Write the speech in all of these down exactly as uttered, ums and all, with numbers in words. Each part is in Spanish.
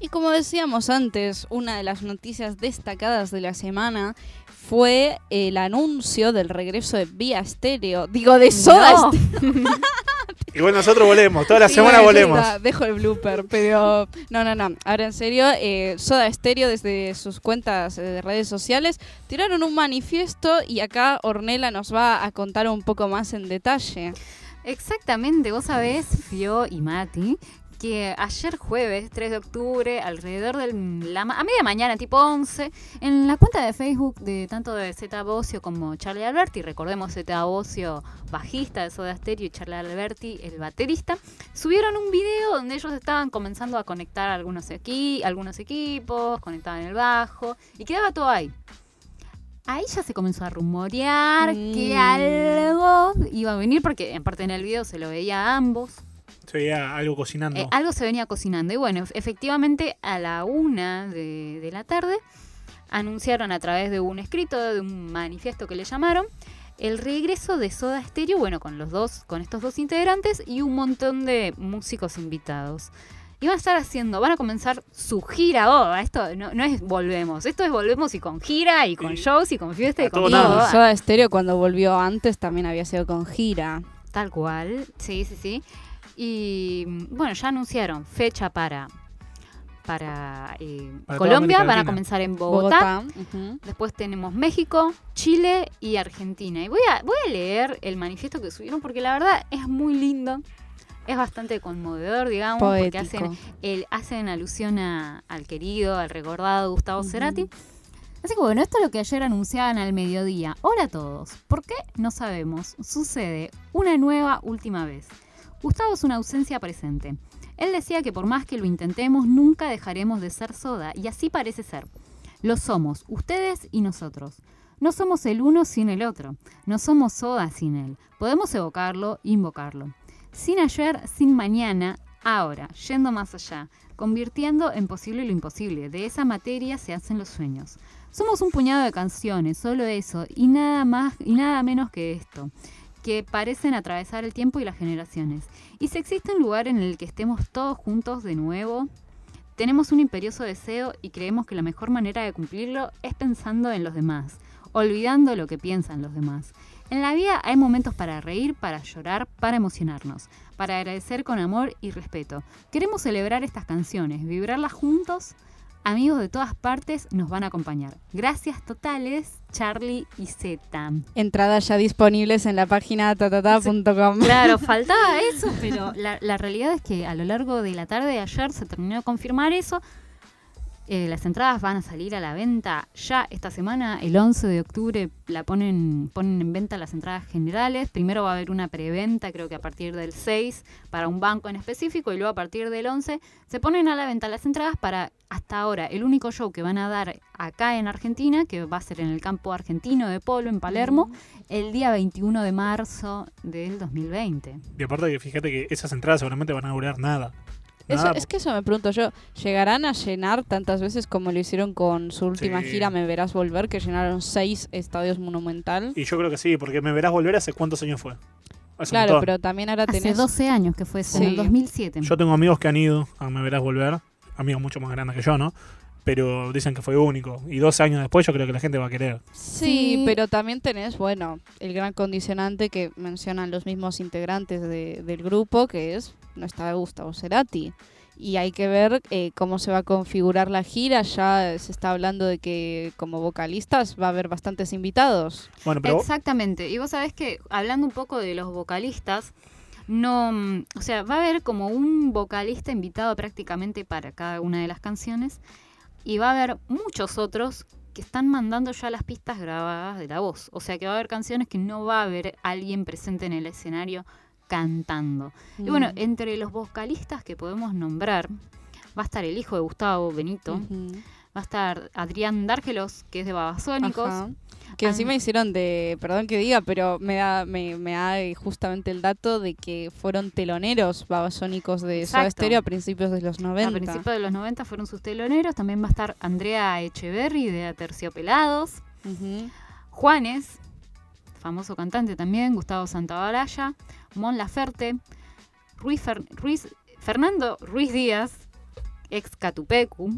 como decíamos antes, una de las noticias destacadas de la semana fue el anuncio del regreso de Vía Estéreo. Digo, de Soda No. Stereo. Igual nosotros volvemos, toda la Sí, semana ya volemos. está, dejo el blooper, pero no, no, no. Ahora en serio, eh, Soda Stereo desde sus cuentas eh, de redes sociales tiraron un manifiesto y acá Ornella nos va a contar un poco más en detalle. Exactamente, vos sabés, Fio y Mati, que ayer jueves, tres de octubre, alrededor de la ma- a media mañana, tipo once, en la cuenta de Facebook de tanto de Zeta Bosio como Charlie Alberti, recordemos Zeta Bosio, bajista de Soda Stereo, y Charlie Alberti, el baterista, subieron un video donde ellos estaban comenzando a conectar algunos, equi- algunos equipos, conectaban el bajo, y quedaba todo ahí. Ahí ya se comenzó a rumorear Mm. que algo iba a venir, porque aparte en el video se lo veía a ambos. Se veía algo cocinando. Eh, algo se venía cocinando. Y bueno, efectivamente a la una de, de la tarde anunciaron a través de un escrito, de un manifiesto que le llamaron, el regreso de Soda Stereo, bueno, con los dos, con estos dos integrantes y un montón de músicos invitados. Y van a estar haciendo, van a comenzar su gira. Oh, esto no, no es volvemos, esto es volvemos y con gira y con Y- shows y con fiesta y a con todo todo. nada. Soda Stereo cuando volvió antes también había sido con gira. Tal cual, sí, sí, sí. Y bueno, ya anunciaron fecha para, para, eh, Para toda Colombia, América van a Latina. comenzar en Bogotá. Bogotá. Ujú. Después tenemos México, Chile y Argentina. Y voy a, voy a leer el manifiesto que subieron porque la verdad es muy lindo. Es bastante conmovedor, digamos, porque Poético. hacen, el, hacen alusión a- al querido, al recordado Gustavo Ujú. Cerati. Así que bueno, esto es lo que ayer anunciaban al mediodía. Hola a todos. ¿Por qué? No sabemos. Sucede una nueva última vez. Gustavo es una ausencia presente. Él decía que por más que lo intentemos, nunca dejaremos de ser Soda, y así parece ser. Lo somos, ustedes y nosotros. No somos el uno sin el otro. No somos Soda sin él. Podemos evocarlo, invocarlo. Sin ayer, sin mañana, ahora, yendo más allá, convirtiendo en posible lo imposible. De esa materia se hacen los sueños. Somos un puñado de canciones, solo eso, y nada más y nada menos que esto, que parecen atravesar el tiempo y las generaciones. Y si existe un lugar en el que estemos todos juntos de nuevo, tenemos un imperioso deseo y creemos que la mejor manera de cumplirlo es pensando en los demás, olvidando lo que piensan los demás. En la vida hay momentos para reír, para llorar, para emocionarnos, para agradecer con amor y respeto. Queremos celebrar estas canciones, vibrarlas juntos. Amigos de todas partes nos van a acompañar. Gracias totales, Charlie y Zeta. Entradas ya disponibles en la página tatata punto com. Claro, faltaba eso, pero la, la realidad es que a lo largo de la tarde de ayer se terminó de confirmar eso. Eh, las entradas van a salir a la venta ya esta semana, el once de octubre la ponen, ponen en venta las entradas generales. Primero va a haber una preventa, creo que a partir del seis, para un banco en específico, y luego a partir del once se ponen a la venta las entradas para, hasta ahora, el único show que van a dar acá en Argentina, que va a ser en el campo argentino de polo en Palermo, el día veintiuno de marzo del dos mil veinte. Y aparte que fíjate que esas entradas seguramente van a durar nada. Eso, Nada, es que eso me pregunto yo, ¿llegarán a llenar tantas veces como lo hicieron con su última Sí. gira Me Verás Volver, que llenaron seis estadios Monumental? Y yo creo que sí, porque Me Verás Volver hace cuántos años fue. Hace un Claro, montón. pero también ahora Hace tenés... doce años que fue eso, en Sí. el dos mil siete. Yo tengo amigos que han ido a Me Verás Volver, amigos mucho más grandes que yo, ¿no? Pero dicen que fue único. Y doce años después yo creo que la gente va a querer. Sí, Sí. pero también tenés, bueno, el gran condicionante que mencionan los mismos integrantes de- del grupo, que es no está Gustavo Cerati. Y hay que ver eh, cómo se va a configurar la gira. Ya se está hablando de que como vocalistas va a haber bastantes invitados. Bueno, pero Exactamente. Y vos sabés que, hablando un poco de los vocalistas, no, mm, o sea, va a haber como un vocalista invitado prácticamente para cada una de las canciones, y va a haber muchos otros que están mandando ya las pistas grabadas de la voz. O sea que va a haber canciones que no va a haber alguien presente en el escenario cantando. Y bueno, Mm. entre los vocalistas que podemos nombrar, va a estar el hijo de Gustavo, Benito, Ujú. va a estar Adrián Dárgelos, que es de Babasónicos. Ajá. Que encima hicieron de, perdón que diga, pero me da, me, me da eh, justamente el dato de que fueron teloneros babasónicos de Soda Exacto. Stereo a principios de los noventa. A principios de los noventa fueron sus teloneros. También va a estar Andrea Echeverry de Aterciopelados. Ujú. Juanes, famoso cantante también. Gustavo Santaolalla. Mon Laferte. Ruiz Fer- Ruiz- Fernando Ruiz Díaz. ex Catupecu,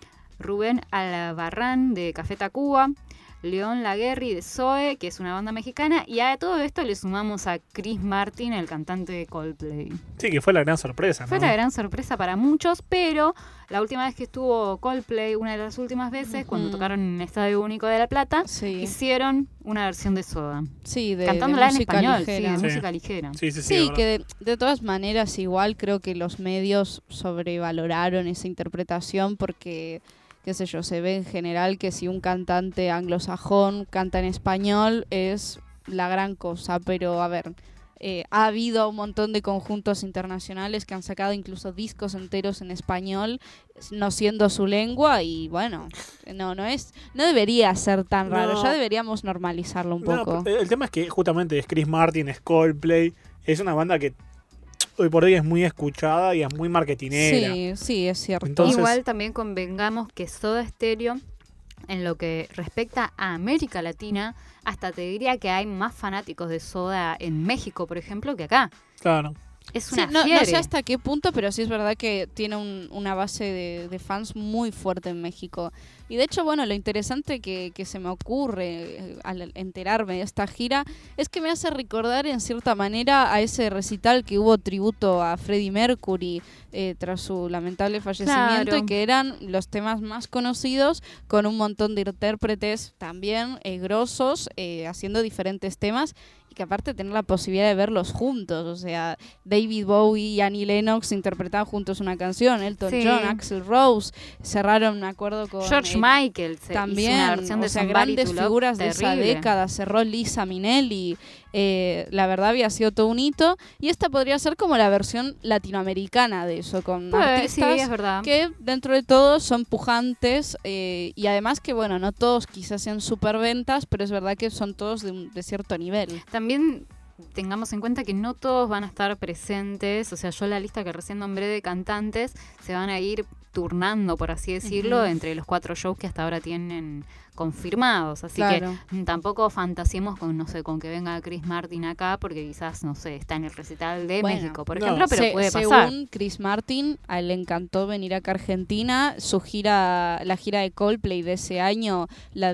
Rubén Albarrán de Café Tacuba, León Laguerri de Zoe, que es una banda mexicana, y a todo esto le sumamos a Chris Martin, el cantante de Coldplay. Sí, que fue la gran sorpresa, ¿no? Fue la gran sorpresa para muchos, pero la última vez que estuvo Coldplay, una de las últimas veces, uh-huh. cuando tocaron en el Estadio Único de La Plata, sí. hicieron una versión de Soda. Sí, de, cantándola de en español, ligera. sí, de sí. música ligera. Sí, sí, sí, sí que de, de todas maneras igual creo que los medios sobrevaloraron esa interpretación porque... qué sé yo, se ve en general que si un cantante anglosajón canta en español es la gran cosa, pero a ver, eh, ha habido un montón de conjuntos internacionales que han sacado incluso discos enteros en español, no siendo su lengua, y bueno, no no es no debería ser tan raro, no. ya deberíamos normalizarlo un no, poco. El tema es que justamente es Chris Martin, es Coldplay, es una banda que hoy por hoy es muy escuchada y es muy marketinera. Sí, sí, es cierto. Entonces, igual también convengamos que Soda Stereo, en lo que respecta a América Latina, hasta te diría que hay más fanáticos de Soda en México, por ejemplo, que acá. Claro. Es una sí, no, fiebre. no sé hasta qué punto, pero sí es verdad que tiene un, una base de, de fans muy fuerte en México. Y de hecho, bueno, lo interesante que, que se me ocurre eh, al enterarme de esta gira es que me hace recordar en cierta manera a ese recital que hubo tributo a Freddie Mercury eh, tras su lamentable fallecimiento, Claro. y que eran los temas más conocidos con un montón de intérpretes también eh, grosos eh, haciendo diferentes temas. Que aparte tener la posibilidad de verlos juntos, o sea, David Bowie y Annie Lennox interpretaban juntos una canción, Elton Sí. John, Axl Rose, cerraron un acuerdo con George eh, Michael se también, hizo una versión de o sea, Somebody grandes to Love figuras de esa terrible. década, cerró Lisa Minnelli, eh, la verdad había sido todo un hito, y esta podría ser como la versión latinoamericana de eso, con Pues, artistas sí, es verdad. que dentro de todo son pujantes, eh, y además que, bueno, no todos quizás sean superventas, pero es verdad que son todos de, un, de cierto nivel. También tengamos en cuenta que no todos van a estar presentes, o sea, yo la lista que recién nombré de cantantes se van a ir turnando, por así decirlo, Uh-huh. entre los cuatro shows que hasta ahora tienen confirmados, así Claro. que mm, tampoco fantasiemos con, no sé, con que venga Chris Martin acá, porque quizás, no sé, está en el recital de Bueno, México, por no. ejemplo, pero Se- puede pasar. Según Chris Martin, a él le encantó venir acá a Argentina. Su gira, la gira de Coldplay de ese año, la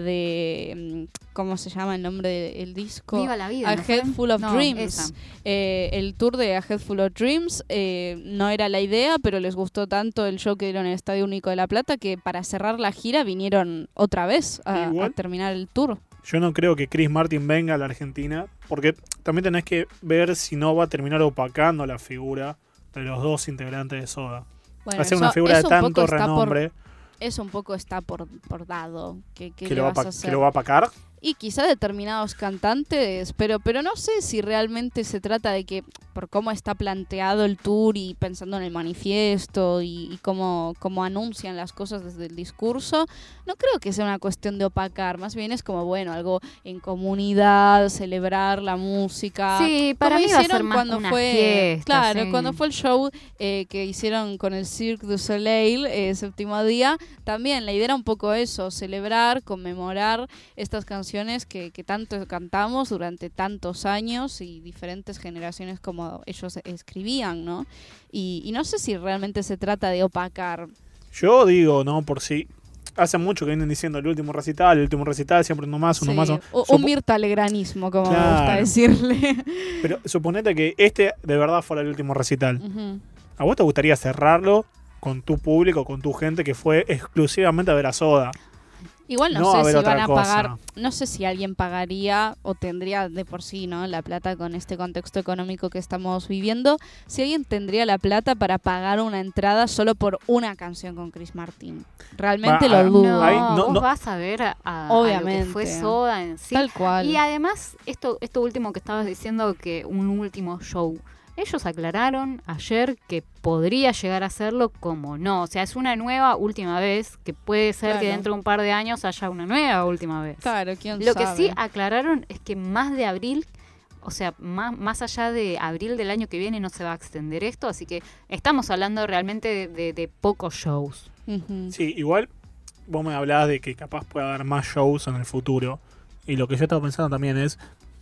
de, mm, ¿cómo se llama el nombre del disco? Viva la vida. A ¿no fue? Head Full of No, Dreams. esa. Eh, el tour de A Head Full of Dreams eh, no era la idea, pero les gustó tanto el show que dieron en el Estadio Único de La Plata que para cerrar la gira vinieron otra vez a, Igual. a terminar el tour. Yo no creo que Chris Martin venga a la Argentina, porque también tenés que ver si no va a terminar opacando la figura de los dos integrantes de Soda. Bueno, Hacer eso- una figura de eso un poco tanto está por- renombre Eso un poco está por, por dado. ¿Qué, qué que le lo, va a vas a pa- hacer? que lo va a apacar. Y quizá determinados cantantes, pero pero no sé si realmente se trata de que, por cómo está planteado el tour y pensando en el manifiesto y, y cómo, cómo anuncian las cosas desde el discurso, no creo que sea una cuestión de opacar, más bien es como, bueno, algo en comunidad, celebrar la música. Sí, para como mí va a hicieron ser más cuando una fue, fiesta, claro, sí. cuando fue el show eh, que hicieron con el Cirque du Soleil, eh, séptimo día, también la idea era un poco eso, celebrar, conmemorar estas canciones que, que tanto cantamos durante tantos años y diferentes generaciones como ellos escribían, ¿no? Y, y no sé si realmente se trata de opacar. Yo digo, ¿no? Por si hace mucho que vienen diciendo el último recital, el último recital, siempre uno más, uno Sí, más. o- Supo- un Mirta Legranismo, como me Claro. gusta decirle. Pero suponete que este de verdad fuera el último recital. Ujú. ¿A vos te gustaría cerrarlo con tu público, con tu gente que fue exclusivamente a ver a Soda? Igual no, No va a sé haber si otra van a cosa. pagar, no sé si alguien pagaría o tendría de por sí, ¿no? La plata con este contexto económico que estamos viviendo. Si alguien tendría la plata para pagar una entrada solo por una canción con Chris Martin. Realmente Va, lo ah, dudo. No, Ahí no- vos no- vas a ver a, a- a Obviamente. lo que fue Soda en sí. Tal cual. Y además, esto, esto último que estabas diciendo, que un último show. Ellos aclararon ayer que podría llegar a hacerlo como no. O sea, es una nueva última vez, que puede ser que Claro. dentro de un par de años haya una nueva última vez. Claro, quién Lo que sabe. sí aclararon es que más de abril, o sea, más, más allá de abril del año que viene no se va a extender esto, así que estamos hablando realmente de, de- de pocos shows. Ujú. Sí, igual vos me hablabas de que capaz pueda haber más shows en el futuro. Y lo que yo estaba pensando también es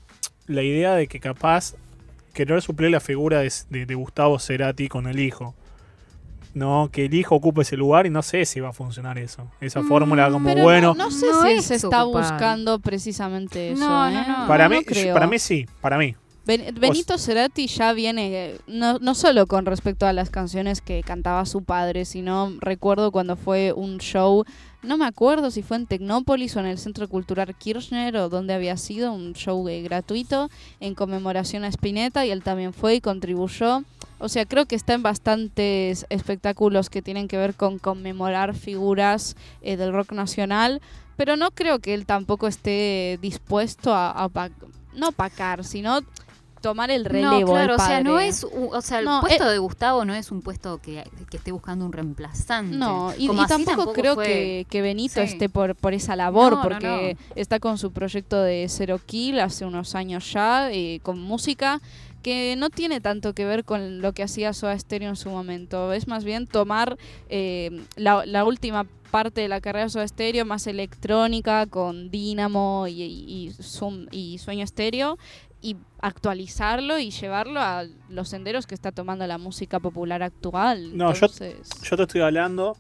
la idea de que capaz querer suplir la figura de, de- de Gustavo Cerati con el hijo. no, que el hijo ocupe ese lugar y no sé si va a funcionar eso. Esa Mm, fórmula como Pero bueno. no, no sé No si es se está ocupar. buscando precisamente eso. No, ¿eh? no, no. para No, mí, no creo. para mí sí, para mí. Ben- Benito Cerati ya viene, eh, no, no solo con respecto a las canciones que cantaba su padre, sino recuerdo cuando fue un show, no me acuerdo si fue en Tecnópolis o en el Centro Cultural Kirchner o donde había sido, un show eh, gratuito en conmemoración a Spinetta, y él también fue y contribuyó. O sea, creo que está en bastantes espectáculos que tienen que ver con conmemorar figuras eh, del rock nacional, pero no creo que él tampoco esté dispuesto a, a pa- no opacar, sino tomar el relevo. No, claro, del o sea, padre. no es, un- o sea, el No, puesto eh, de Gustavo no es un puesto que, que esté buscando un reemplazante. No, y, Como y así tampoco, creo fue- que, que Benito Sí. esté por, por esa labor, No, no, porque está con su proyecto de Zero Kill hace unos años ya, eh, con música que no tiene tanto que ver con lo que hacía Soda Stereo en su momento. Es más bien tomar eh, la, la última parte de la carrera de Soda Stereo, más electrónica, con Dynamo y, y, y, Zoom y Sueño Stereo, y actualizarlo y llevarlo a los senderos que está tomando la música popular actual. No, yo- Entonces, Yo te estoy hablando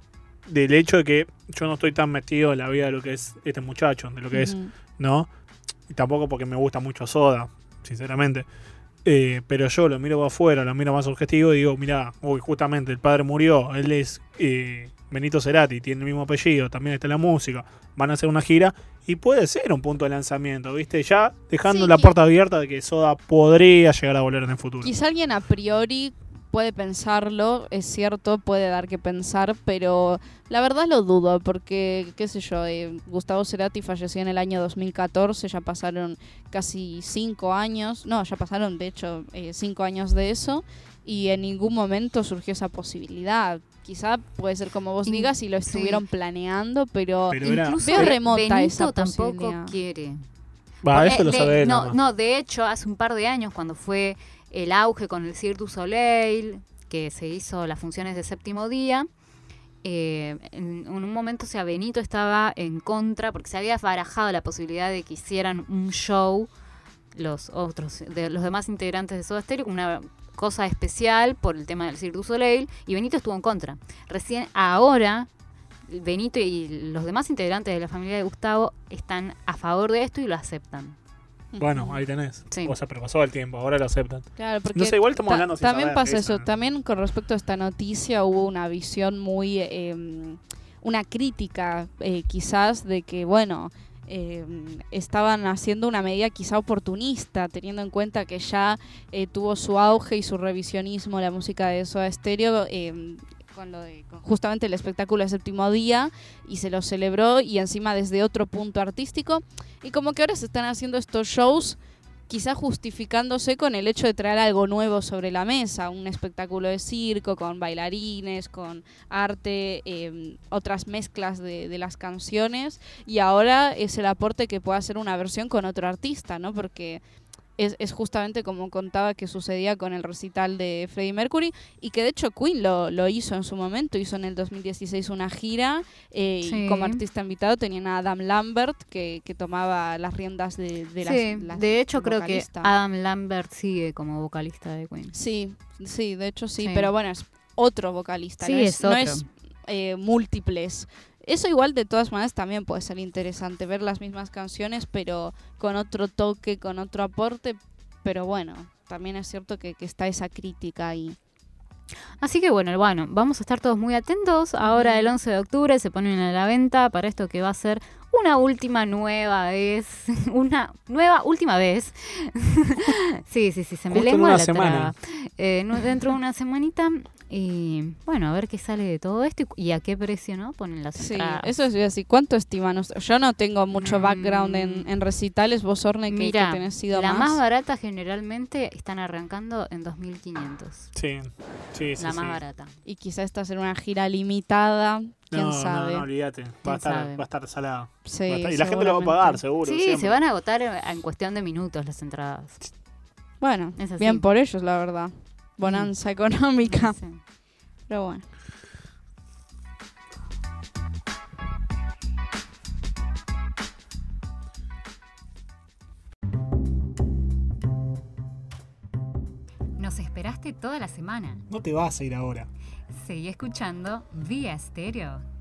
del hecho de que yo no estoy tan metido en la vida de lo que es este muchacho, de lo que es, ujú. ¿no? Y tampoco porque me gusta mucho Soda, sinceramente. Eh, pero yo lo miro afuera, lo miro más objetivo y digo, mirá, uy, justamente el padre murió, él es eh, Benito Cerati, tiene el mismo apellido, también está en la música, van a hacer una gira y puede ser un punto de lanzamiento, ¿viste? Ya dejando Sí, la qui- puerta abierta de que Soda podría llegar a volver en el futuro. Quizá alguien a priori puede pensarlo, es cierto, puede dar que pensar, pero la verdad lo dudo, porque, qué sé yo, eh, Gustavo Cerati falleció en el año dos mil catorce, ya pasaron casi cinco años, no, ya pasaron de hecho eh, cinco años de eso, y en ningún momento surgió esa posibilidad. Quizá puede ser como vos In- digas y lo sí. estuvieron planeando, pero, Pero era- Incluso veo Be- remota Benito esa tampoco posibilidad. quiere. Va, Porque eso lo de- sabe él. no, nada más. no, de hecho, hace un par de años, cuando fue el auge con el Cirque du Soleil, que se hizo las funciones de séptimo día, eh, en, en un momento, o sea, Benito estaba en contra, porque se había barajado la posibilidad de que hicieran un show, los otros, de los demás integrantes de Soda Stereo, una cosa especial por el tema del Cirque du Soleil, y Benito estuvo en contra. Recién ahora, Benito y los demás integrantes de la familia de Gustavo están a favor de esto y lo aceptan. Bueno, ahí tenés. Sí. O sea, pero pasó el tiempo, ahora lo aceptan. Claro, porque No sé, igual estamos ta- hablando sin también saber pasa de eso. eso, ¿no? También con respecto a esta noticia hubo una visión muy, eh, una crítica eh, quizás de que, bueno, eh, estaban haciendo una medida quizá oportunista, teniendo en cuenta que ya eh, tuvo su auge y su revisionismo la música de Soda Stereo, eh, con lo de con justamente el espectáculo de Séptimo Día, y se lo celebró, y encima desde otro punto artístico, y como que ahora se están haciendo estos shows quizá justificándose con el hecho de traer algo nuevo sobre la mesa, un espectáculo de circo con bailarines, con arte, eh, otras mezclas de, de las canciones, y ahora es el aporte que pueda hacer una versión con otro artista, ¿no? Porque es, es justamente como contaba que sucedía con el recital de Freddie Mercury, y que de hecho Queen lo, lo hizo en su momento, hizo en el dos mil dieciséis una gira, eh, Sí. y como artista invitado tenían a Adam Lambert, que, que tomaba las riendas de, de las, Sí, las- de hecho el creo vocalista. que Adam Lambert sigue como vocalista de Queen. Sí, sí, de hecho sí, Sí. pero bueno, es otro vocalista, Sí, no es, es no otro. es eh, múltiples. Eso igual de todas maneras también puede ser interesante, ver las mismas canciones pero con otro toque, con otro aporte, pero bueno, también es cierto que, que está esa crítica ahí. Así que bueno, bueno, vamos a estar todos muy atentos. Ahora el once de octubre se ponen a la venta para esto que va a ser una última nueva vez. Una nueva última vez. sí, sí, sí, se me Justo en lengua una la semana. traba. Eh, no- dentro de una semanita. Y bueno, a ver qué sale de todo esto y, y a qué precio, ¿no? Ponen las Sí, entradas. eso es así. ¿Cuánto estiman? us- Yo no tengo mucho Mm. background en, en recitales. Vos, Orne, que, que Mira, tenés sido la más. más barata generalmente están arrancando en dos mil quinientos. Sí, sí, sí. La más sí. barata. Y quizá esta será una gira limitada. ¿Quién No, sabe? no, no, olvídate. Va a ¿Quién estar, sabe? va a estar salada. Sí, Va a estar- y la gente lo va a pagar, seguramente. seguro. Sí, siempre. se van a agotar en en cuestión de minutos las entradas. Bueno, Es así. bien por ellos, la verdad. Bonanza económica. Sí. Pero bueno. Nos nos esperaste toda la semana. No te vas a ir ahora. Seguí escuchando Vía Estéreo.